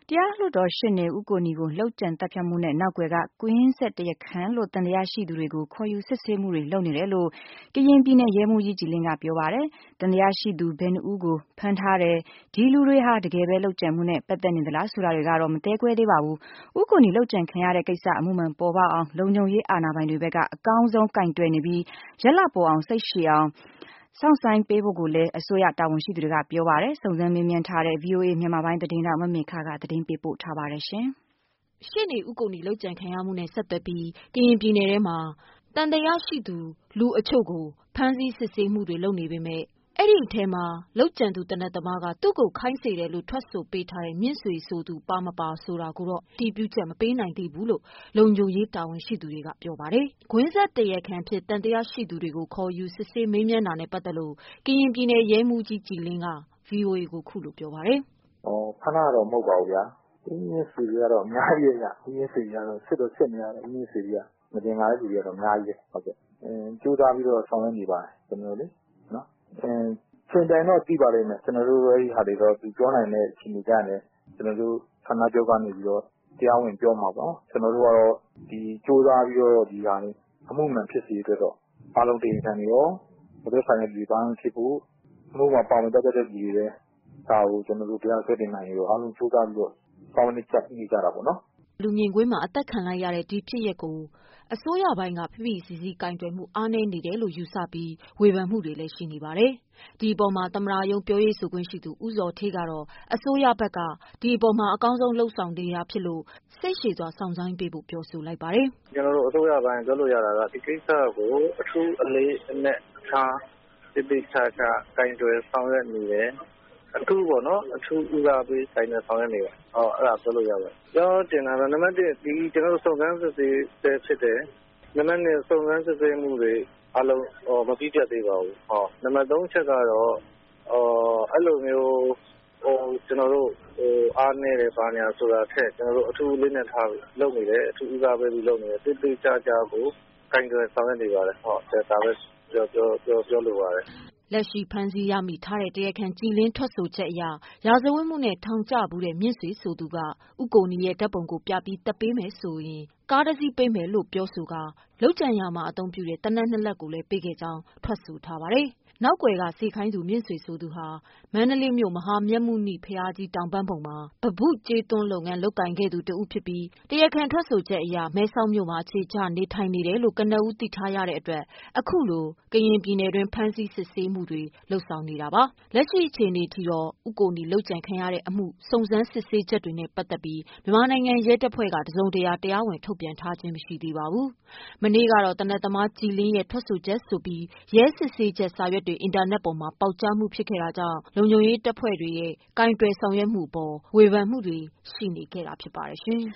တရားလွှတ်တော်ရှေ့နေဦးကိုနီကိုလုပ်ကြံသတ်ဖြတ်မှုနဲ့နောက်ကွယ်ကကွင်းဆက်တရားခံလို့သံသယရှိသူတွေကိုခေါ်ယူစစ်ဆေးမှုတွေလုပ်နေတယ်လို့ကရင်ပြည်နယ်ရဲမှူးကြီးကြည်လင်းကပြောပါတယ်။သံသယရှိသူဘယ်နှဦးကိုဖမ်းထားတယ်။ဒီလူတွေဟာတကယ်ပဲလုပ်ကြံမှုနဲ့ပတ်သက်နေသလားဆိုတာတွေကတော့မသဲကွဲသေးပါဘူး။ဦးကိုနီလုပ်ကြံခံရတဲ့ကိစ္စအမှုမှန်ပေါ်ပေါက်အောင်လုံခြုံရေးအာဏာပိုင်တွေဘက်ကအကောင်းဆုံးကင်တွယ်နေပြီးရက်လပေါ်အောင်စိတ်ရှည်အောင်စောင့်ဆိုင်ပေးဖို့ကိုလည်းအစိုးရတာဝန်ရှိသူတွေကပြောပါတယ်။စုံစမ်းမေးမြန်းထားတဲ့ VOA မြန်မာပိုင်းသတင်းထောက်မမေခကသတင်းပေးပို့ထားပါတယ်။ ရှေ့နေဦးကိုနီလုပ်ကြံခံရမှုနဲ့ဆက်သွယ်ပြီးကရင်ပြည်နယ်ထဲမှာသံသယရှိသူလူအချို့ကိုဖမ်းဆီးစစ်ဆေးမှုတွေလုပ်နေပေမဲ့အဲ့ဒီထဲမှာလုပ်ကြံသူတနတ်သမားကသူ့ကိုခိုင်းစေတယ်လို့ထွက်ဆိုပေးထားတဲ့မြင့်ဆွေဆိုသူပါမပါဆိုတာကိုတော့တည်ပြုချက်မပေးနိုင်သေးဘူးလို့လုံခြုံရေးတာဝန်ရှိသူတွေကပြောပါတယ်။ကွင်းဆက်တရားခံဖြစ်တန်တရားရှိသူတွေကိုခေါ်ယူစစ်ဆေးမေးမြန်းတာနဲ့ပတ်သက်လို့ကရင်ပြည်နယ်ရဲမှူးကြီးကြည်လင်းက VOA ကိုခုလိုပြောပါတယ်။ဖမ်းတာတော့မဟုတ်ပါဘူးဗျာ။ဦးမြင့်ဆွေကတော့အများကြီးဗျာ။ဦးမြင့်ဆွေကတော့စစ်တော့စစ်နေရတယ်ဦးမြင့်ဆွေကမတင်လာတဲ့လူတွေကတော့အများကြီးပဲဟုတ်ကဲ့။ကြိုးစားပြီးတော့ဆောင်ရွက်နေပါတယ်ကျွန်တော်လေနော်။ချိန်တိုင်းတော့ပြီးပါလိမ့်မယ်ကျွန်တော်တို့အဲဒီဟာတွေတော့သူပြောနိုင်တဲ့အခြေအနေကြတယ်ကျွန်တော်တို့ဌာနချုပ်ကနေပြီးတော့တရားဝင်ပြောမှာပေါ့ကျွန်တော်တို့ကတော့ဒီကြိုးစားပြီးတော့ဒီဟာလေးအမှုမှန်ဖြစ်စေအတွက်တော့အားလုံးတင်ခံနေရောဘယ်လိုဆိုင်ရဒီဘာမှဖြစ်ဖို့အမှုမှာပါဝင်တတ်တဲ့လူတွေလည်းဒါကိုကျွန်တော်တို့တရားဆွဲတင်နိုင်ရောအားလုံးကြိုးစားပြီးတော့ကောင်းတဲ့ချက်နေကြတာပေါ့နော်လူမြင်ကွင်းမှာအသက်ခံလိုက်ရတဲ့ဒီဖြစ်ရပ်ကိုအစိုးရပိုင်းကဖိဖိစီစီကင်တွယ်မှုအားနည်းနေတယ်လို့ယူဆပြီးဝေဖန်မှုတွေလည်းရှိနေပါတယ်။ဒီအပေါ်မှာသမ္မတရုံးပြောရေးဆိုခွင့်ရှိသူဦးဇော်ဌေးကတော့အစိုးရဘက်ကဒီအပေါ်မှာအကောင်းဆုံးလှုပ်ဆောင်နေတာဖြစ်လို့စိတ်ရှည်စွာစောင့်ဆိုင်းပေးဖို့ပြောဆိုလိုက်ပါတယ်။ကျွန်တော်တို့အစိုးရပိုင်းပြောလို့ရတာကဒီကိစ္စကိုအထူးအလေးအနက်ထားတိတိကျကျကင်တွယ်ဆောင်ရွက်နေတယ်။အထူးပေါ့နော်အထူးဦးစားပေးဆိုင်တဲ့ဆောင်ရွက်နေတယ်။အဲ့ဒါပြောလို့ရပါတယ်။ပြောတင်တာကနံပါတ်1ဒီကျွန်တော်တို့စုံစမ်းစစ်ဆေးဖြစ်တယ်။နံပါတ်2စုံစမ်းစစ်ဆေးမှုတွေအလုံးမပြီးပြတ်သေးပါဘူး။နံပါတ်3ချက်ကတော့အဲ့လိုမျိုးကျွန်တော်တို့အားနည်းတယ်ဘာညာဆိုတာထက်ကျွန်တော်တို့အထူးလေးနဲ့ထားလုပ်နေတယ်အထူးဦးစားပေးပြီးလုပ်နေတယ်တိတိကျကျကိုကင်တွယ်ဆောင်ရွက်နေပါတယ်။ဒါပဲပြောလိုပါတယ်။လက်ရှိဖမ်းဆီးရမိထားတဲ့တရားခံကြည်လင်းထွက်ဆိုချက်အရရာဇဝတ်မှုနဲ့ထောင်ကျဘူးတဲ့မြင့်ဆွေဆိုသူကဦးကိုနီရဲ့ဓာတ်ပုံကိုပြပြီးတက်ပေးမယ်ဆိုရင်ကားတစ်စီးပေးမယ်လို့ပြောဆိုကလုပ်ကြံရမှာအသုံးပြုတဲ့တနက်နှစ်လက်ကိုလည်းပေးခဲ့ကြောင်းထွက်ဆိုထားပါတယ်။နောက်ွယ်ကစေခိုင်းသူမြင့်ဆွေဆိုသူဟာမန္တလေးမြို့မဟာမြတ်မုနိဘုရားကြီးတောင်ပန်းပုံမှာပပုကျေးသွန်းလုပ်ငန်းလုပ်ကိုင်ခဲ့သူတဦးဖြစ်ပြီးတရားခံထွက်ဆိုချက်အရမဲဆောက်မြို့မှာအခြေချနေထိုင်နေတယ်လို့ကနဦးသိထားရတဲ့အတွက်အခုလိုကရင်ပြည်နယ်တွင်ဖမ်းဆီးစစ်ဆေးမှုတွေလုပ်ဆောင်နေတာပါ။လက်ရှိအခြေအနေထိတော့ဦးကိုနီလုပ်ကြံခံရတဲ့အမှုစုံစမ်းစစ်ဆေးချက်တွေနဲ့ပတ်သက်ပြီးမြန်မာနိုင်ငံရဲတပ်ဖွဲ့ကတစုံတရာတရားဝင်ထုတ်ပြန်ထားခြင်းမရှိသေးပါဘူး။မနေ့ကတော့တနက်သမားကြည်လင်းရဲ့ထွက်ဆိုချက်ဆိုပြီးရဲစစ်ဆေးချက်စာရွက်တွေအင်တာနက်ပေါ်မှာပေါက်ကြားမှုဖြစ်ခဲ့တာကြောင့်လုံခြုံရေးတပ်ဖွဲ့တွေရဲ့ကင်တွယ်ဆောင်ရွက်မှုပေါ်ဝေဖန်မှုတွေရှိနေခဲ့တာဖြစ်ပါတယ်ရှင်။